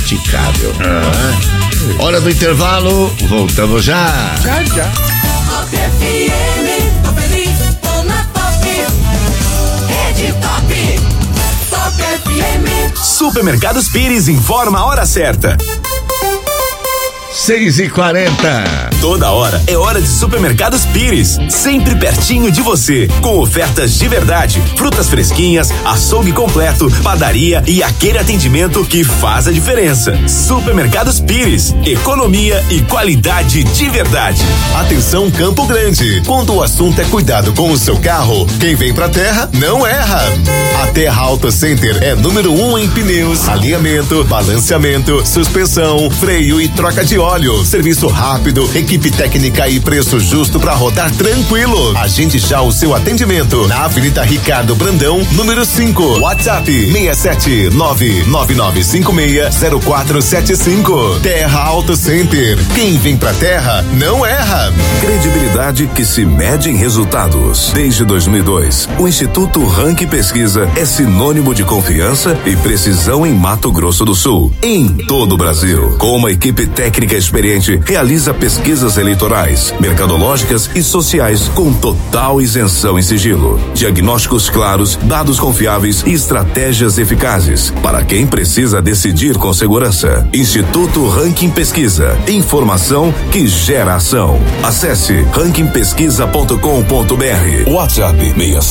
impraticável. Hora do intervalo, voltamos já. Já. Top FM, tô feliz, tô na Top. Rede Top. Top FM. Supermercados Pires informa a hora certa. 6h40. Toda hora é hora de Supermercados Pires, sempre pertinho de você, com ofertas de verdade, frutas fresquinhas, açougue completo, padaria e aquele atendimento que faz a diferença. Supermercados Pires, economia e qualidade de verdade. Atenção Campo Grande, quando o assunto é cuidado com o seu carro, quem vem pra Terra não erra. A Terra Auto Center é número 1 em pneus, alinhamento, balanceamento, suspensão, freio e troca de óleo. Serviço rápido, equipe técnica e preço justo para rodar tranquilo. Agende já o seu atendimento na Avenida Ricardo Brandão, número 5. WhatsApp 67999560475. Terra Auto Center. Quem vem pra Terra não erra. Credibilidade que se mede em resultados. Desde 2002, o Instituto Ranking Pesquisa é sinônimo de confiança e precisão em Mato Grosso do Sul, em todo o Brasil. Com uma equipe técnica experiente, realiza pesquisas eleitorais, mercadológicas e sociais com total isenção em sigilo. Diagnósticos claros, dados confiáveis e estratégias eficazes para quem precisa decidir com segurança. Instituto Ranking Pesquisa. Informação que gera ação. Acesse rankingpesquisa.com.br. WhatsApp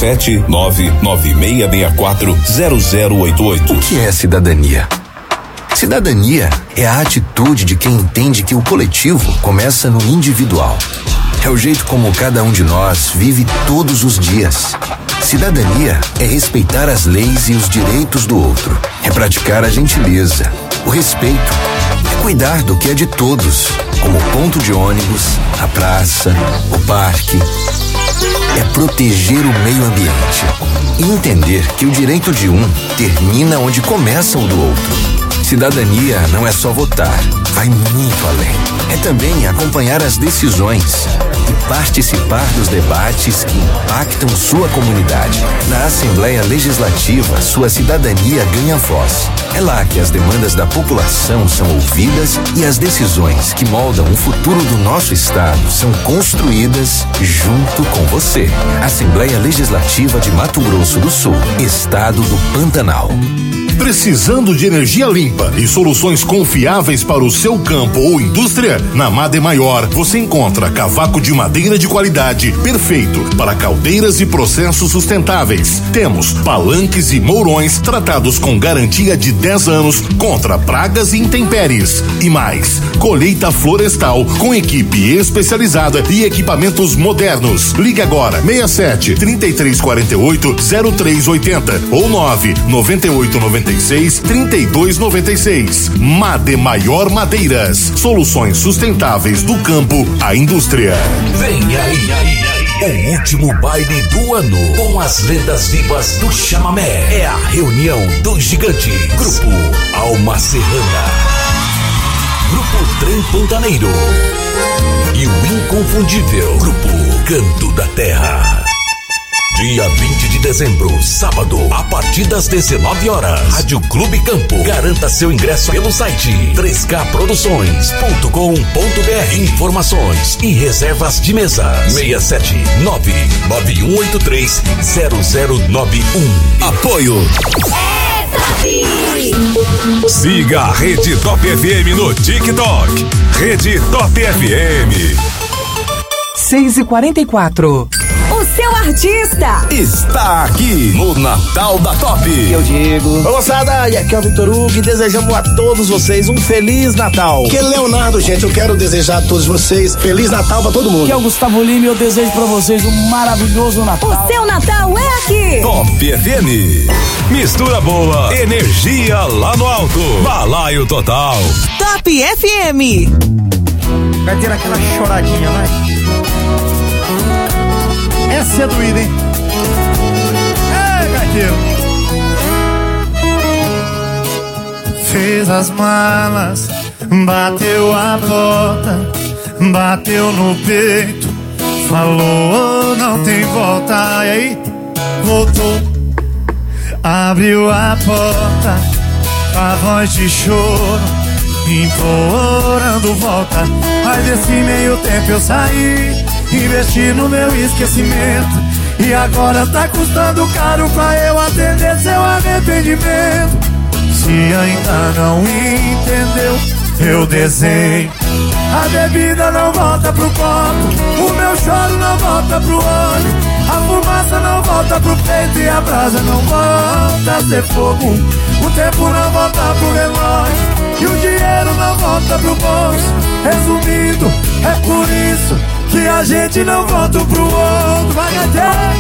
67996640088. O que é cidadania? Cidadania é a atitude de quem entende que o coletivo começa no individual. É o jeito como cada um de nós vive todos os dias. Cidadania é respeitar as leis e os direitos do outro. É praticar a gentileza, o respeito. É cuidar do que é de todos, como o ponto de ônibus, a praça, o parque. É proteger o meio ambiente e entender que o direito de um termina onde começa o do outro. Cidadania não é só votar, vai muito além. É também acompanhar as decisões e participar dos debates que impactam sua comunidade. Na Assembleia Legislativa, sua cidadania ganha voz. É lá que as demandas da população são ouvidas e as decisões que moldam o futuro do nosso estado são construídas junto com você. Assembleia Legislativa de Mato Grosso do Sul, Estado do Pantanal. Precisando de energia limpa e soluções confiáveis para o seu campo ou indústria? Na Made Maior você encontra cavaco de madeira de qualidade, perfeito para caldeiras e processos sustentáveis. Temos palanques e mourões tratados com garantia de 10 anos contra pragas e intempéries. E mais, colheita florestal com equipe especializada e equipamentos modernos. Ligue agora 67-3348-0380 ou 99896-3296. Made Maior Madeiras, soluções sustentáveis do campo à indústria. Vem aí, o último baile do ano com as lendas vivas do chamamé. É a reunião dos gigantes. Grupo Alma Serrana, Grupo Trem Pantaneiro e o inconfundível Grupo Canto da Terra. Dia 20 de dezembro, sábado, a partir das 19 horas. Rádio Clube Campo. Garanta seu ingresso pelo site 3kproduções.com.br. Informações e reservas de mesa 67991830091. Apoio. Siga a Rede Top FM no TikTok. Rede Top FM. 6h44. O seu artista está aqui no Natal da Top. Aqui é o Diego. Oi, moçada, e aqui é o Vitor Hugo e desejamos a todos vocês um Feliz Natal. Aqui é Leonardo, gente, eu quero desejar a todos vocês Feliz Natal pra todo mundo. Aqui é o Gustavo Lima e eu desejo pra vocês um maravilhoso Natal. O seu Natal é aqui. Top FM. Mistura boa, energia lá no alto. Balaio total. Top FM. Vai ter aquela choradinha, vai. Essa é doída, hein? É, gaiteiro. Fez as malas, bateu a porta, bateu no peito, falou não tem volta. E aí, voltou, abriu a porta, a voz de choro implorando volta. Mas nesse meio tempo eu saí, investi no meu esquecimento, e agora tá custando caro pra eu atender seu arrependimento. Se ainda não entendeu, eu desenho. A bebida não volta pro copo, o meu choro não volta pro olho, a fumaça não volta pro peito e a brasa não volta a ser fogo. O tempo não volta pro relógio e o dinheiro não volta pro bolso. Resumindo, é por isso que a gente não volta um pro outro. Vai até.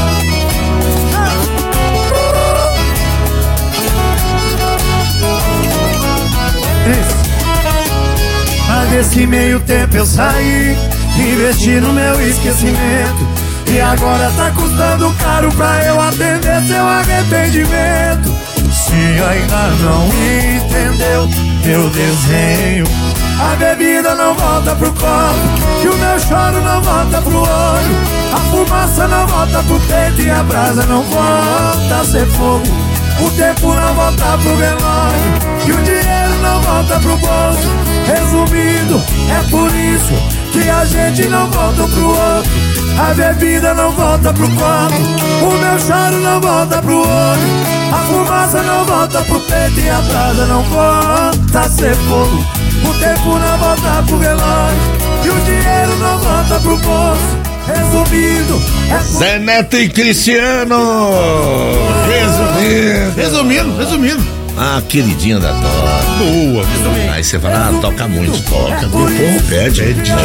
Mas nesse meio tempo eu saí, investi no meu esquecimento, e agora tá custando caro pra eu atender seu arrependimento. Se ainda não entendeu, eu desenho. A bebida não volta pro copo, e o meu choro não volta pro olho, a fumaça não volta pro peito e a brasa não volta a ser fogo. O tempo não volta pro relógio e o dinheiro não volta pro bolso. Resumindo, é por isso que a gente não volta pro outro. A bebida não volta pro copo, o meu choro não volta pro olho, a fumaça não volta pro peito e a brasa não volta a ser fogo. O tempo não volta pro relógio e o dinheiro não volta pro bolso. Resumindo, é por... Zé Neto e Cristiano. Resumindo. Ah, queridinha da Toca. Boa. Aí você fala, toca muito, toca. O povo pede.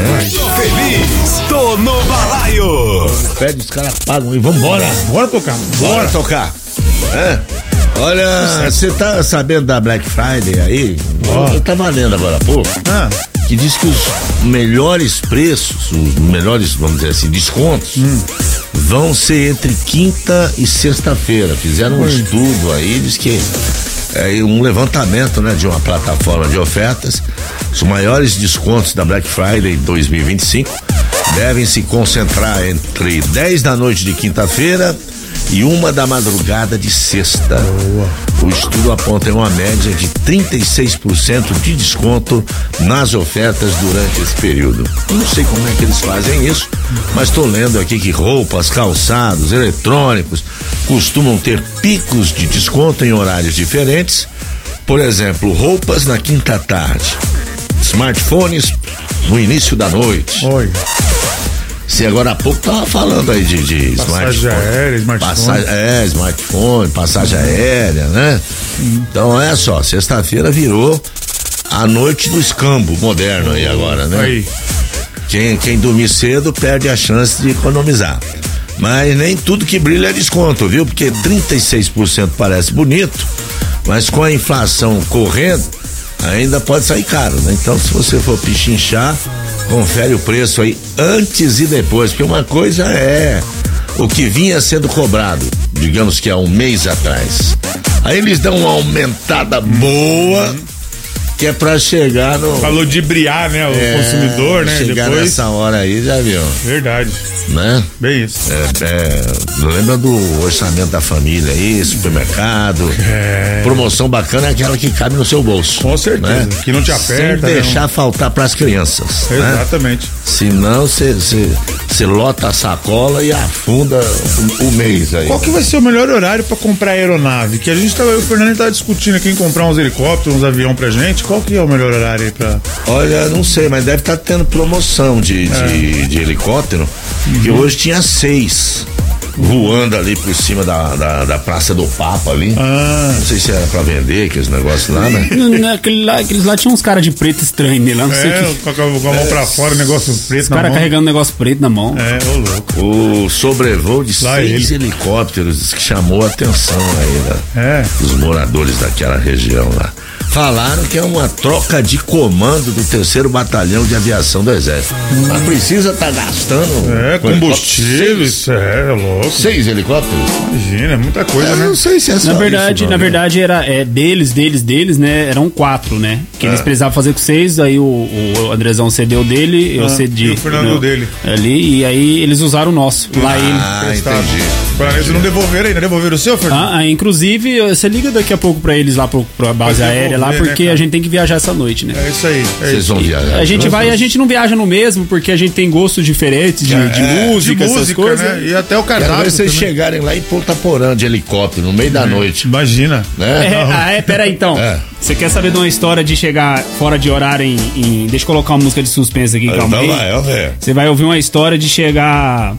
Feliz, tô no balaio. Pede, os caras pagam e vambora. Bora tocar. Bora tocar. É? Olha, você tá sabendo da Black Friday aí? Eu tava lendo agora há pouco. Que diz que os melhores preços, os melhores, vamos dizer assim, descontos, vão ser entre quinta e sexta-feira. Fizeram um estudo aí, diz que é um levantamento, né, de uma plataforma de ofertas. Os maiores descontos da Black Friday 2025 devem se concentrar entre 10 da noite de quinta-feira e 1 da madrugada de sexta. O estudo aponta uma média de 36% de desconto nas ofertas durante esse período. Eu não sei como é que eles fazem isso, mas estou lendo aqui que roupas, calçados, eletrônicos costumam ter picos de desconto em horários diferentes. Por exemplo, roupas na quinta tarde, smartphones no início da noite. Você agora há pouco tava falando aí de passagem aérea, smartphone, passagem aérea, né? Então olha só, sexta-feira virou a noite do escambo moderno aí agora, né? Quem dormir cedo perde a chance de economizar. Mas nem tudo que brilha é desconto, viu? Porque 36% parece bonito, mas com a inflação correndo, ainda pode sair caro, né? Então, se você for pichinchar, confere o preço aí antes e depois, porque uma coisa é o que vinha sendo cobrado, digamos que há um mês atrás. Aí eles dão uma aumentada boa, que é pra chegar no... Falou de briar, né? O consumidor, né? Chegar depois... nessa hora aí, já viu? Verdade. Né? Bem isso. Lembra do orçamento da família aí, supermercado. Promoção bacana é aquela que cabe no seu bolso. Com certeza. Né? Que não te aperta. Sem deixar faltar pras crianças. Exatamente. Né? Senão você lota a sacola e afunda o mês aí. Qual que vai ser o melhor horário pra comprar aeronave? Que a gente o Fernando tá discutindo aqui em comprar uns helicópteros, uns aviões pra gente. Qual que é o melhor horário aí pra... Olha, não sei, mas deve estar tendo promoção de helicóptero, que hoje tinha 6 voando ali por cima da Praça do Papa ali. Não sei se era pra vender aqueles negócios lá, né? Aqueles lá tinham uns caras de preto estranho nele lá, não sei com a mão pra fora, negócio preto os cara carregando um negócio preto na mão. Ô louco. O sobrevoo de 6 helicópteros que chamou a atenção aí, dos moradores daquela região lá. Falaram que é uma troca de comando do 3º Batalhão de Aviação do Exército. Mas precisa estar gastando combustível, isso é louco. 6 helicópteros? Imagina, é muita coisa, né? Não sei se é só na verdade era deles, né? Eram 4, né? Que eles precisavam fazer com 6, aí o Andrezão cedeu dele, eu cedi. E o Fernando dele. Ali, e aí eles usaram o nosso. Lá entendi. Eles não devolveram ainda, devolveram o seu, Fernando? Inclusive, você liga daqui a pouco pra eles lá pra base aérea, lá porque a gente tem que viajar essa noite, né? É isso aí. Vocês vão viajar. A gente vai e a gente não viaja no mesmo porque a gente tem gostos diferentes de música, essas coisas. Né? E até o cardápio. Vocês chegarem lá em Ponta Porã de helicóptero no meio da noite. Imagina. Né? Peraí então. Você quer saber de uma história de chegar fora de horário em... Deixa eu colocar uma música de suspense aqui, calma aí. Você vai ouvir uma história de chegar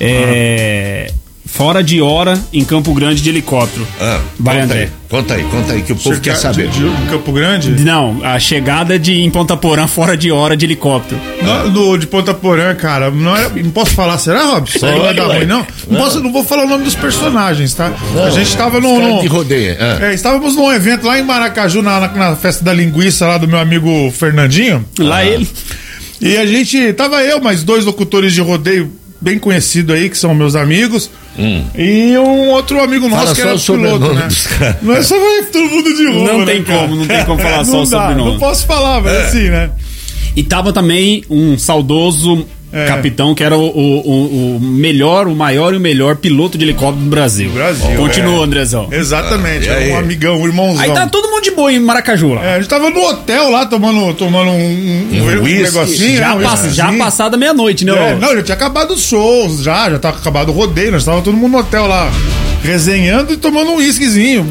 fora de hora em Campo Grande de helicóptero. Vai, André. Conta aí, que o povo quer saber. De Campo Grande? Não, a chegada em Ponta Porã fora de hora de helicóptero. De Ponta Porã, cara, não posso falar, será, Robson? Não vai dar ruim, não? Não vou falar o nome dos personagens, tá? Não, a gente tava de rodeio. Estávamos num evento lá em Maracaju, na festa da linguiça lá do meu amigo Fernandinho. Lá ele. E a gente, tava eu, mais 2 locutores de rodeio bem conhecidos aí, que são meus amigos. E um outro amigo nosso que era piloto, né? Não é só todo mundo de roupa, não tem como falar só o sobrenome. Não posso falar, mas assim, né? E tava também um saudoso capitão que era o maior e o melhor piloto de helicóptero do Brasil. Continua, Andrezão. Exatamente, um amigão, um irmãozão. Aí tá todo mundo de boa em Maracaju lá. A gente tava no hotel lá tomando um negocinho. Já passada meia-noite, né? Não, já tinha acabado os shows, já tava acabado o rodeio, nós tava todo mundo no hotel lá. Resenhando e tomando um whiskyzinho.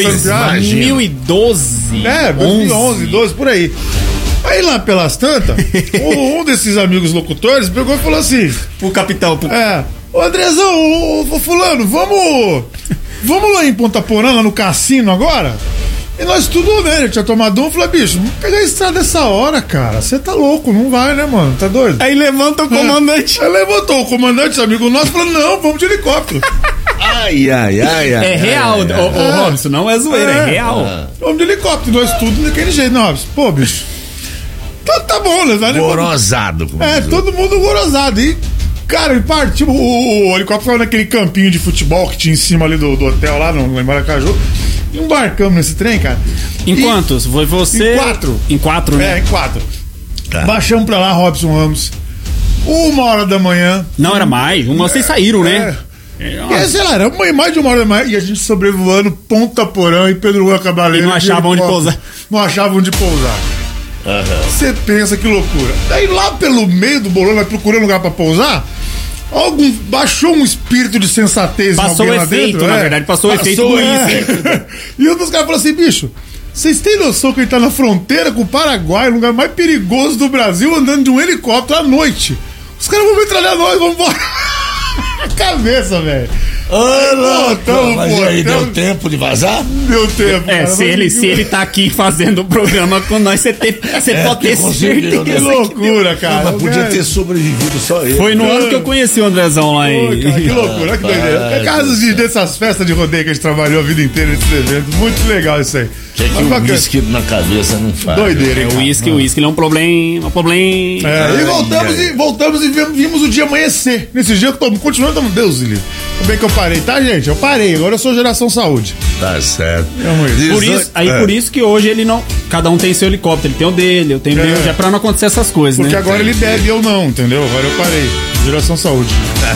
2012. 2011, 12, por aí. Aí lá pelas tantas, um desses amigos locutores pegou e falou assim: o capitão. Ô Andrezão, ô fulano, vamos lá em Ponta Porã, lá no cassino agora? E nós tudo, né? Eu tinha tomado um, falei, bicho, vamos pegar a estrada essa hora, cara. Você tá louco, não vai, né, mano? Tá doido? Aí levanta o comandante. Aí levantou o comandante, amigo nosso, falou, não, vamos de helicóptero. Ai. É real, ô Robson, não é zoeira, é real. Vamos de helicóptero, nós tudo daquele jeito, não, Robson. Pô, bicho. Tá bom, né? Gorosado. Todo mundo gorosado. E, cara, partiu. O helicóptero ficava naquele campinho de futebol que tinha em cima ali do hotel lá no Maracaju. Embarcamos nesse trem, cara. Em quantos? Foi você? Em 4. Em 4, né? Em 4. Tá. Baixamos pra lá, Robson Ramos. 1h da manhã. Não, era mais. Vocês saíram, né? Sei lá, era mais de 1h da manhã. E a gente sobrevoando Ponta Porã e Pedro Rua Cabaleiro. E não achavam onde pousar. Não achavam onde pousar. Você pensa que loucura. Daí lá pelo meio do bolão, vai procurando lugar pra pousar. Baixou um espírito de sensatez. Passou o efeito, dentro, na verdade, passou o efeito do isso. E um dos caras falou assim, bicho, vocês têm noção que ele tá na fronteira com o Paraguai, o lugar mais perigoso do Brasil, andando de um helicóptero à noite. Os caras vão metralhar nós, vamos embora. Cabeça, velho. Mas aí deu tempo de vazar? Deu tempo. Se ele tá aqui fazendo o programa com nós, você pode ter certeza. Que loucura, cara. Mas podia ter sobrevivido só ele. Foi no ano que eu conheci o Andrezão lá em. Cara, que loucura, que doideira. É casos dessas festas de rodeio que a gente trabalhou a vida inteira nesses eventos. Muito legal isso aí. Que o uísque na cabeça não faz. Doideira, hein? O uísque ele é um problema. E voltamos e vimos o dia amanhecer. Nesse dia eu tô continuando, Deus livre. Como bem que eu parei, tá, gente? Eu parei, agora eu sou geração saúde. Tá certo. Por isso que hoje ele não. Cada um tem seu helicóptero, ele tem o dele, eu tenho o meu, já pra não acontecer essas coisas, porque né? Agora ele bebe e eu não, entendeu? Agora eu parei. Geração saúde.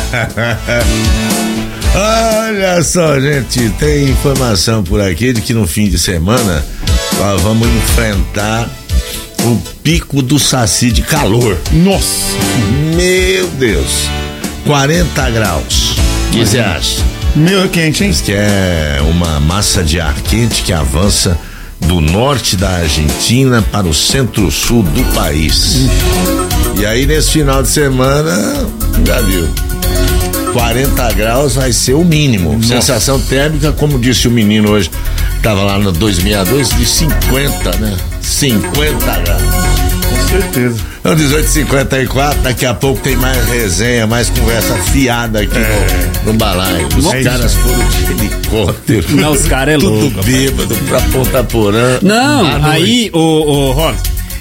Olha só, gente, tem informação por aqui de que no fim de semana nós vamos enfrentar o pico do Saci de calor. Nossa! Meu Deus! 40 graus. O que você acha? Meio quente, hein? Diz que é uma massa de ar quente que avança do norte da Argentina para o centro-sul do país. E aí, nesse final de semana, já viu, 40 graus vai ser o mínimo. Nossa. Sensação térmica, como disse o menino hoje, estava lá no 262, de 50, né? 50 graus. Com certeza. Então, 18h54, daqui a pouco tem mais resenha, mais conversa fiada aqui no balaio. Os caras foram de helicóptero. Não, os caras é louco. Tudo bêbado pra Ponta Porã. Não, aí, ô Robson,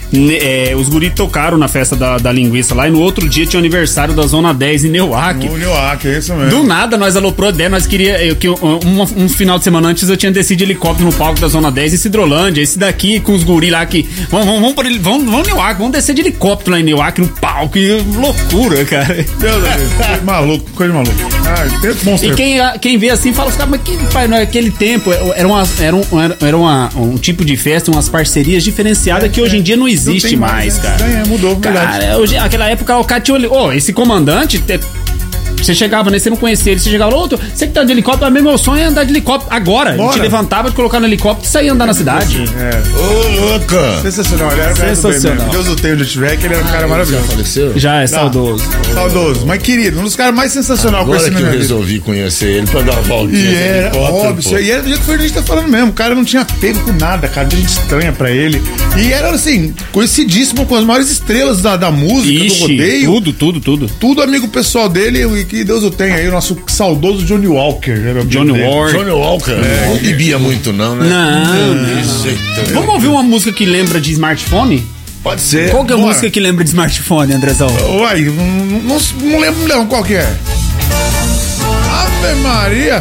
Os guris tocaram na festa da linguiça lá e no outro dia tinha o aniversário da Zona 10 em Neuac. No Neuac, é isso mesmo. Do nada, nós aloprou a ideia, nós queríamos que um final de semana antes eu tinha descido de helicóptero no palco da Zona 10 em Cidrolândia. Esse daqui com os guris lá que vamos Neuac, vamos descer de helicóptero lá em Neuac no palco. Que loucura, cara. Deus Deus, maluco, coisa de maluco. E quem vê assim fala, mas que pai, naquele tempo era um tipo de festa, umas parcerias diferenciadas que hoje em dia não existe mais, cara. Mudou, verdade. Cara, hoje, naquela época o cara tinha olhou, esse comandante. Você chegava nesse, você não conhecia ele, você chegava, você que tá de helicóptero, meu sonho é andar de helicóptero agora. A gente levantava, te colocar no helicóptero e saía andar na cidade. Ô, louca! Sensacional, ele era o cara sensacional. Deus o tenha onde eu tiver, que ele era um cara maravilhoso. Já faleceu? Já, é saudoso. Saudoso, mas querido, um dos caras mais sensacionais que eu conheci. Agora que eu resolvi conhecer ele pra dar uma voltinha. E era óbvio, e era do jeito que a gente tá falando mesmo. O cara não tinha apego com nada, cara, de gente estranha pra ele. E era assim, conhecidíssimo com as maiores estrelas da música, do rodeio. Tudo. Tudo amigo pessoal dele, e que Deus o tenha aí, o nosso saudoso Johnny Walker. Johnny Walker. Não bebia muito, não, né? Não. Vamos ouvir uma música que lembra de smartphone? Pode ser. Qual que é a música que lembra de smartphone, Andrezão? Uai, não lembro não, qual que é? Ave Maria!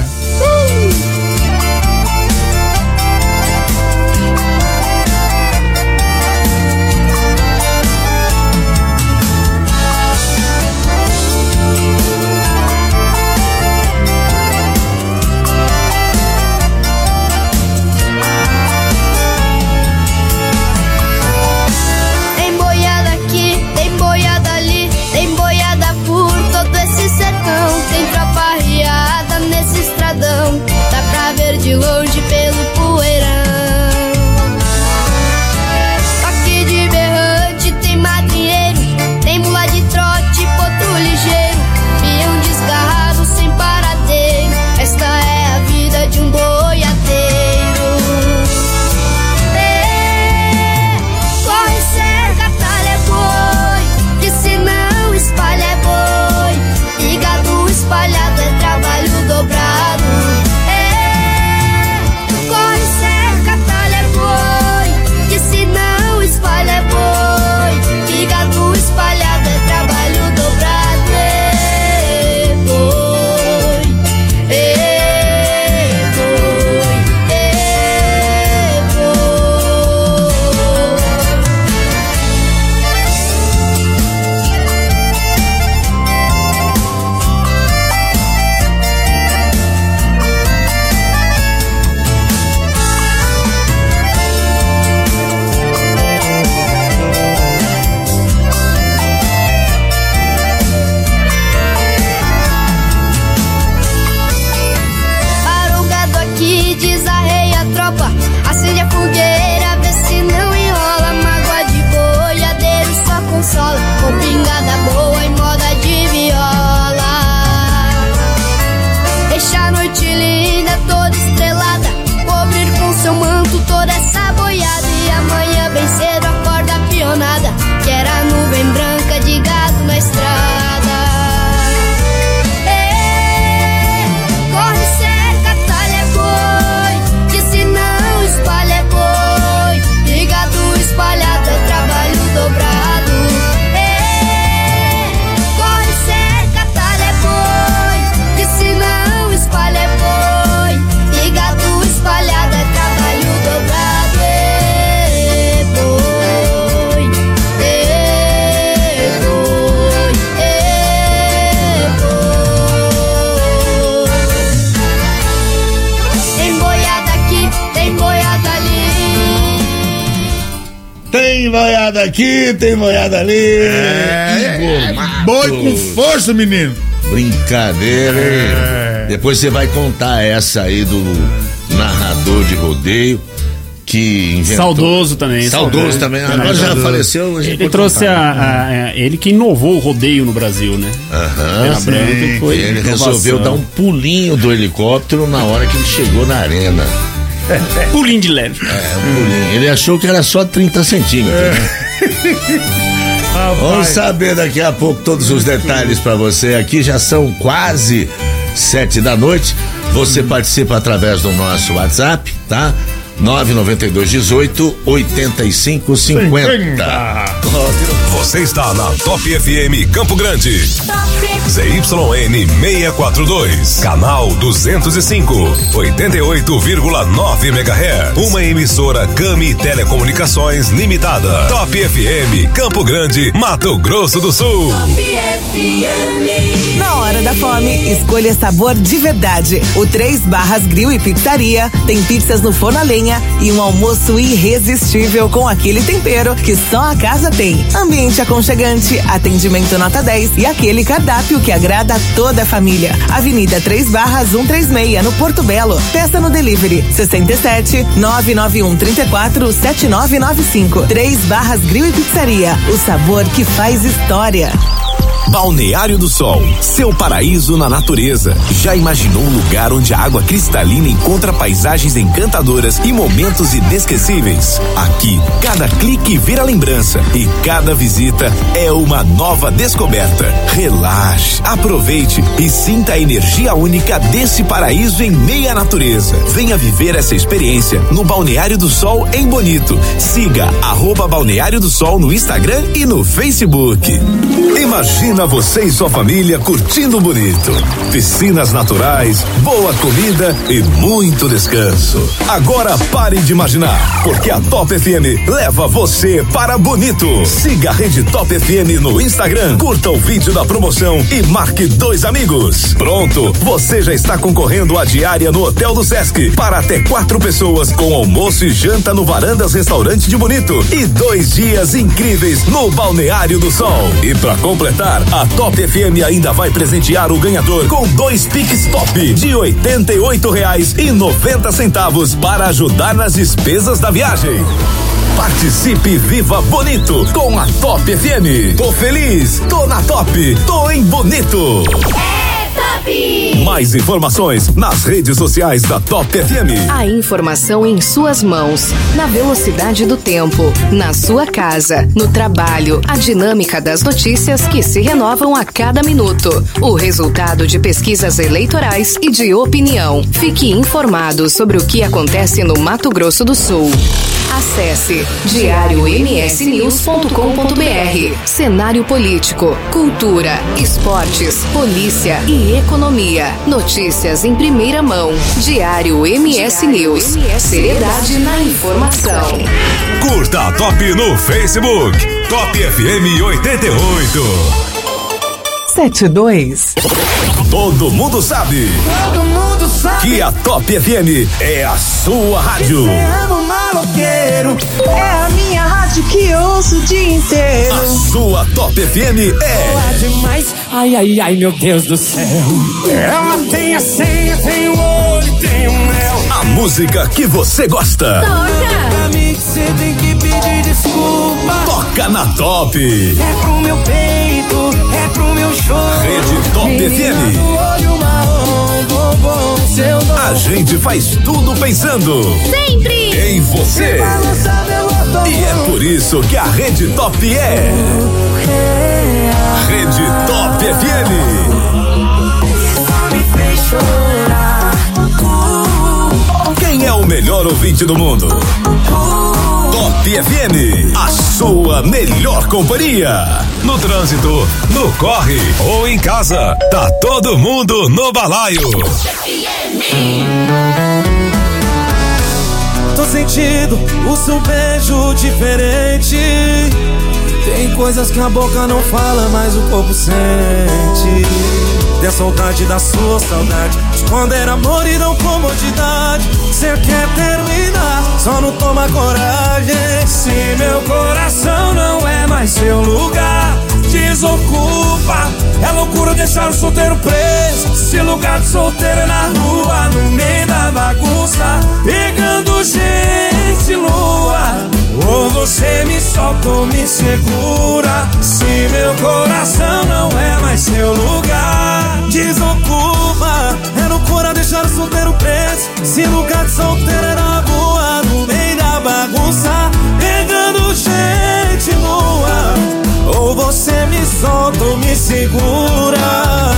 De longe pelo poeirão. Toque de berrante, tem madrinheiro, tem mula de trote, potro ligeiro, peão desgarrado sem paradeiro. Esta é a vida de um boiadeiro. Corre, cerca, talha é boi, que se não espalha é boi, e gado espalhado é trabalho dobrado. Espalhado é trabalho dobrado, desarreia a tropa, acende a fogueira, vê se não enrola. Mágoa de boiadeiro só consola, com pingada boa e moda de viola. Deixa a noite linda, toda estrelada, cobrir com seu manto toda essa boiada. E amanhã bem cedo acorda a pionada, que era a nuvem branca de gado na estrada. Espalhado é trabalho dobrado. Corre, cerca, talha é boi, que se não espalha é boi, e gado espalhado é trabalho dobrado. Boi, tem boiada aqui, tem boiada ali. Tem boiada aqui, tem boiada ali. Boi com força, menino. Brincadeira, hein? Depois você vai contar essa aí do narrador de rodeio que inventou. Saudoso também. Saudoso também. Agora já faleceu. Ele trouxe ele que inovou o rodeio no Brasil, né? Ele resolveu dar um pulinho do helicóptero na hora que ele chegou na arena. Pulinho de leve. Pulinho. Ele achou que era só 30 centímetros, né? Vamos saber daqui a pouco todos os detalhes pra você. Aqui já são quase 7 da noite. Você participa através do nosso WhatsApp, tá? 99218-8550. Você está na Top FM Campo Grande. ZYN 642, canal 205, 88,9 MHz. Uma emissora Cami Telecomunicações Limitada. Top FM Campo Grande, Mato Grosso do Sul. Na hora da fome, escolha sabor de verdade. O 3 Barras Grill e Pizzaria tem pizzas no forno a lenha e um almoço irresistível com aquele tempero que só a casa tem. Ambiente aconchegante, atendimento nota 10 e aquele cardápio que agrada a toda a família. Avenida 3 Barras 136, no Porto Belo. Peça no delivery 67 991 34 7995. 3 Barras Grill e Pizzaria. O sabor que faz história. Balneário do Sol, seu paraíso na natureza. Já imaginou um lugar onde a água cristalina encontra paisagens encantadoras e momentos inesquecíveis? Aqui, cada clique vira lembrança e cada visita é uma nova descoberta. Relaxe, aproveite e sinta a energia única desse paraíso em meio à natureza. Venha viver essa experiência no Balneário do Sol em Bonito. Siga @Balneário do Sol no Instagram e no Facebook. Imagina você e sua família curtindo Bonito. Piscinas naturais, boa comida e muito descanso. Agora pare de imaginar, porque a Top FM leva você para Bonito. Siga a Rede Top FM no Instagram, curta o vídeo da promoção e marque 2 amigos. Pronto, você já está concorrendo à diária no Hotel do Sesc para até 4 pessoas com almoço e janta no Varandas Restaurante de Bonito e 2 dias incríveis no Balneário do Sol. E para completar, a Top FM ainda vai presentear o ganhador com 2 Pix Top de R$88,90 para ajudar nas despesas da viagem. Participe e viva bonito com a Top FM. Tô feliz, tô na Top, tô em Bonito. Mais informações nas redes sociais da Top FM. A informação em suas mãos, na velocidade do tempo, na sua casa, no trabalho, a dinâmica das notícias que se renovam a cada minuto, o resultado de pesquisas eleitorais e de opinião. Fique informado sobre o que acontece no Mato Grosso do Sul. Acesse diariomsnews.com.br. Cenário político, cultura, esportes, polícia e economia. Notícias em primeira mão. Diário MS News. Seriedade na informação. Curta a Top no Facebook. Top FM 88. 72. Todo mundo sabe. Todo mundo sabe que a Top FM é a sua rádio. Maloqueiro, é a minha rádio que eu ouço o dia inteiro. A sua Top FM é boa demais. Ai, ai, ai, meu Deus do céu. Ela tem a senha, tem o olho, tem o mel. A música que você gosta. Pra mim que você tem que pedir desculpa. Toca na Top. É pro meu peito, é pro meu show. Rede Top FM. A gente faz tudo pensando sempre em você. E é por isso que a Rede Top é Rede Top FM. Quem é o melhor ouvinte do mundo? Top FM, a sua melhor companhia. No trânsito, no corre ou em casa, tá todo mundo no balaio. Tô sentindo o seu beijo diferente. Tem coisas que a boca não fala, mas o corpo sente. Tem a saudade da sua saudade, esconder amor e não comodidade. Cê quer terminar, só não toma coragem. Se meu coração não é mais seu lugar, desocupa. É loucura deixar o solteiro preso. Se lugar de solteiro é na rua, no meio da bagunça, pegando gente lua. Ou você me solta ou me segura. Se meu coração não é mais seu lugar, desocupa. É loucura deixar o solteiro preso. Se lugar de solteiro é na rua, no meio da bagunça, pegando gente nua. Ou você me solta ou me segura.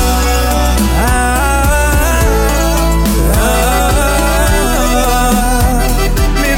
Me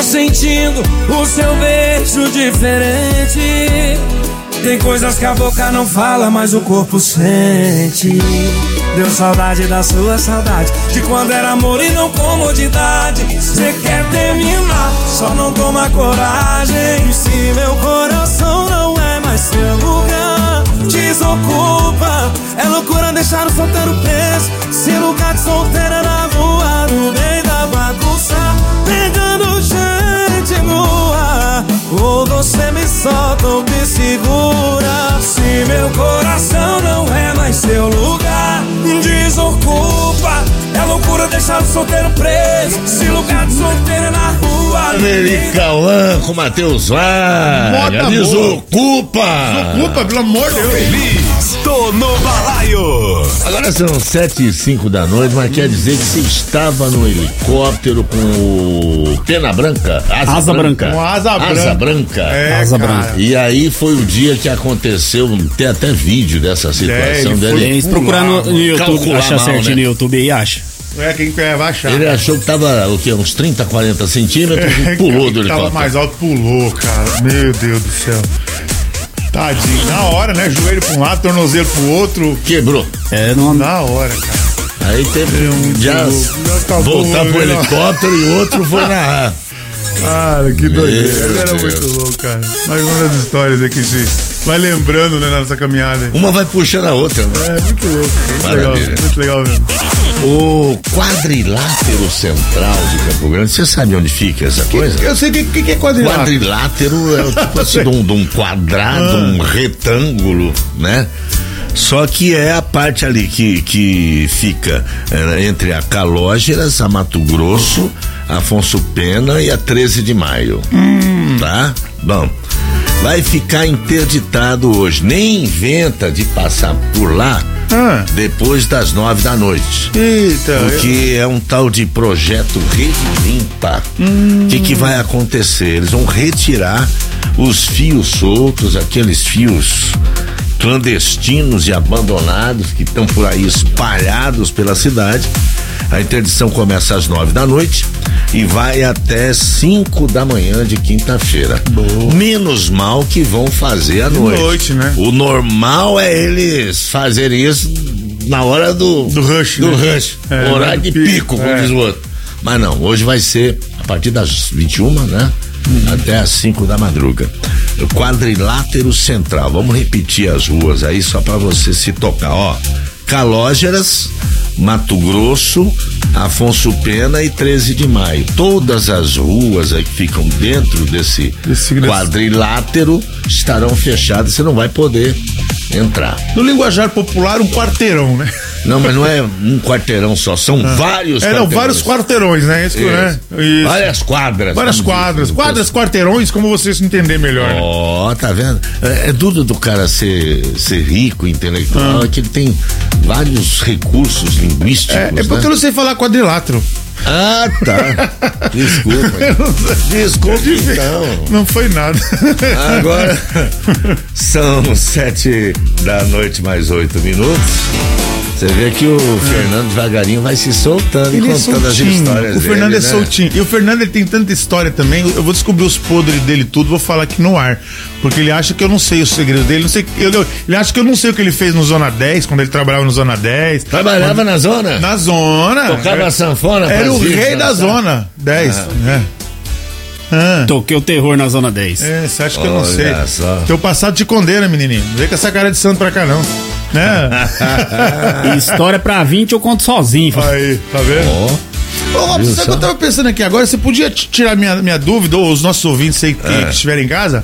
sentindo o seu beijo diferente. Tem coisas que a boca não fala, mas o corpo sente. Deu saudade da sua saudade, de quando era amor e não comodidade. Cê quer terminar, só não toma coragem. E se meu coração não é mais seu lugar, desocupa. É loucura deixar o solteiro preso. Se lugar de solteira na rua, no meio da bagunça, pegando gente no ar. Ou você me solta ou me segura. Se meu coração não é mais seu lugar, desocupa. É loucura deixar o solteiro preso. Se lugar de solteiro é na rua. Americauã com Matheus Vargas. Desocupa. Desocupa, pelo amor de Deus. Feliz, tô no balaio. Agora são 7h05 da noite, mas quer dizer que você estava no helicóptero com o Pena Branca? Asa branca. Com asa branca. Asa branca. Asa branca. E aí foi o dia que aconteceu, tem até vídeo dessa situação dele. Se procurar no YouTube, achar certinho no YouTube aí, acha. Quem quer vai achar. Ele achou que tava, o quê, uns 30, 40 centímetros e pulou do helicóptero. Tava mais alto, pulou, cara. Meu Deus do céu. Tadinho, na hora, né? Joelho pra um lado, tornozelo pro outro. Quebrou. Na hora, cara. Aí teve voltar pro helicóptero e outro foi na... Cara, que doideira. Ele era muito louco, cara. Mais uma das histórias aqui, vai lembrando, né, nessa caminhada. Uma vai puxando a outra, né? É, muito louco. Muito legal mesmo. O quadrilátero central de Campo Grande, você sabe onde fica essa coisa? Eu sei o que é quadrilátero. Quadrilátero é o tipo assim de um quadrado, um retângulo, né? Só que é a parte ali que fica entre a Calógeras, a Mato Grosso, Afonso Pena e a 13 de Maio. Tá? Bom, vai ficar interditado hoje. Nem inventa de passar por lá depois das 9 da noite. Eita. Porque é um tal de projeto Rede Limpa. O que vai acontecer? Eles vão retirar os fios soltos, aqueles fios clandestinos e abandonados que estão por aí espalhados pela cidade. A interdição começa às 9 da noite e vai até 5 da manhã de quinta-feira. Menos mal que vão fazer à noite, né? O normal é eles fazerem isso na hora do rush, do né? rush, horário de pico, como diz o outro. Mas não, hoje vai ser a partir das 21, né? Até às 5 da madruga. O quadrilátero central. Vamos repetir as ruas aí só pra você se tocar, ó. Calógeras, Mato Grosso, Afonso Pena e 13 de Maio. Todas as ruas aí que ficam dentro desse quadrilátero estarão fechadas, você não vai poder entrar. No linguajar popular, um quarteirão, né? Não, mas não é um quarteirão só, são vários quarteirões. Vários quarteirões, né? Isso. Né? Isso. Várias quadras. Várias quadras. Quadras, quarteirões, como vocês entender melhor. Ó, tá vendo? É duro do cara ser rico, intelectual, é que ele tem vários recursos linguísticos. É porque eu não sei falar quadrilátero. Ah, tá. Desculpa então. Não foi nada. Agora são 7 da noite mais 8 minutos. Você vê que o Fernando devagarinho vai se soltando e contando as histórias. O Fernando dele, é soltinho. E o Fernando, ele tem tanta história também. Eu vou descobrir os podres dele tudo, vou falar aqui no ar. Porque ele acha que eu não sei os segredos dele. Ele acha que eu não sei o que ele fez no Zona 10, quando ele trabalhava no Zona 10. Trabalhava na zona? Na zona. Tocava sanfona? Era o rei da Zona 10. Toquei o terror na Zona 10. Você acha que eu não sei? Teu passado te condena, menininho. Não vem com essa cara de santo pra cá, não. Né? História pra 20 eu conto sozinho. Aí, tá vendo? Robson, sabe o que eu tava pensando aqui agora? Você podia tirar minha dúvida, ou os nossos ouvintes aí que estiverem em casa?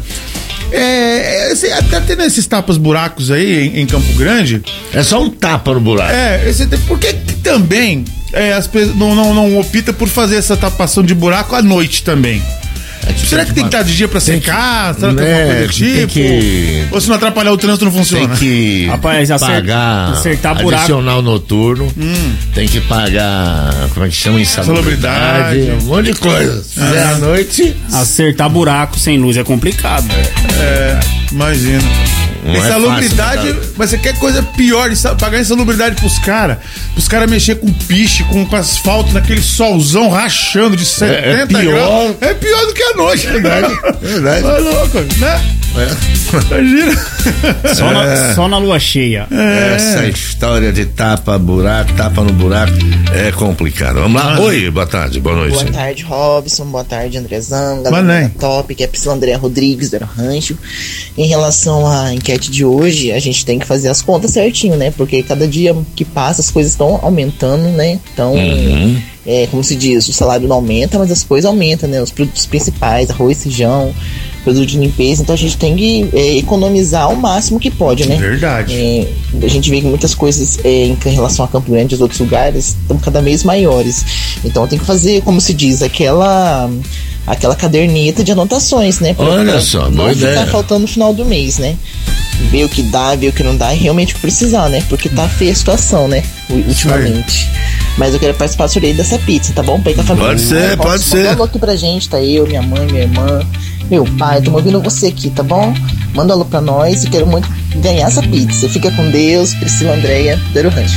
Tá tendo esses tapas buracos aí em Campo Grande? É só um tapa no buraco. Por que também as pessoas não opta por fazer essa tapação de buraco à noite também? Será que tem que estar de dia pra secar? Será que tem alguma coisa do tipo? Ou se não atrapalhar o trânsito não funciona? Tem que pagar adicional noturno, tem que pagar, como é que chama? Insalubridade, um monte de coisa. Se é à noite... Acertar buraco sem luz é complicado. Imagina. Insalubridade, mas você quer coisa pior, pagar insalubridade pros caras mexer com piche, com asfalto, naquele solzão rachando de 70 graus. É pior do que a noite. Verdade. Tá louco, né? Imagina. Só na lua cheia. Essa história de tapa no buraco é complicado. Vamos lá. Oi, boa tarde, boa noite. Boa tarde, Robson. Boa tarde, Andrezão. Galera top, que é a Priscila Andréa Rodrigues do Rancho. Em relação à enquete de hoje, a gente tem que fazer as contas certinho, né? Porque cada dia que passa as coisas estão aumentando, né? Então, como se diz, o salário não aumenta, mas as coisas aumentam, né? Os produtos principais, arroz, feijão, produto de limpeza, então a gente tem que economizar ao máximo que pode, né? Verdade. A gente vê que muitas coisas em relação a Campo Grande e os outros lugares estão cada vez maiores. Então tem que fazer, como se diz, aquela caderneta de anotações, né? Olha só, não ficar faltando no final do mês, né? Ver o que dá, ver o que não dá e realmente precisar, né? Porque tá feia a situação, né? Ultimamente. Mas eu quero participar do sorteio dessa pizza, tá bom? Pega a família. Pode ser. Manda um alô aqui pra gente, tá? Eu, minha mãe, minha irmã, meu pai, tô ouvindo você aqui, tá bom? Manda um alô pra nós e quero muito ganhar essa pizza. Fica com Deus, Priscila Andréa, do Rancho.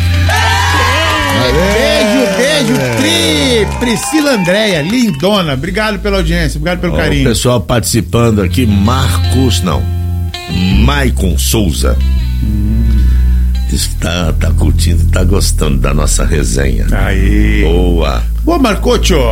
Beijo, Pri! Priscila Andréa, lindona. Obrigado pela audiência, obrigado pelo carinho. O pessoal participando aqui, Maicon Souza. Diz que tá curtindo, tá gostando da nossa resenha. Aí. Boa, Marcocho.